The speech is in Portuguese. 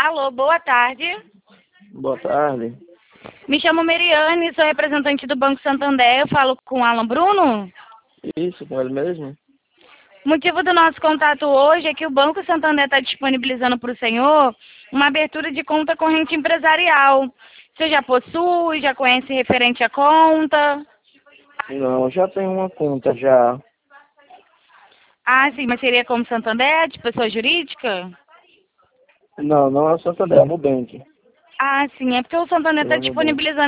Alô, boa tarde. Boa tarde. Me chamo Meriane, sou representante do Banco Santander. Eu falo com o Alan Bruno. Isso, com ele mesmo? O motivo do nosso contato hoje é que o Banco Santander está disponibilizando para o senhor uma abertura de conta corrente empresarial. Você já possui, já conhece referente à conta? Não, já tenho uma conta já. Ah, sim, mas seria como Santander, de pessoa jurídica? Não, não é o Santander, é o Nubank. Ah, sim, é porque o Santander É está o Nubank. disponibilizando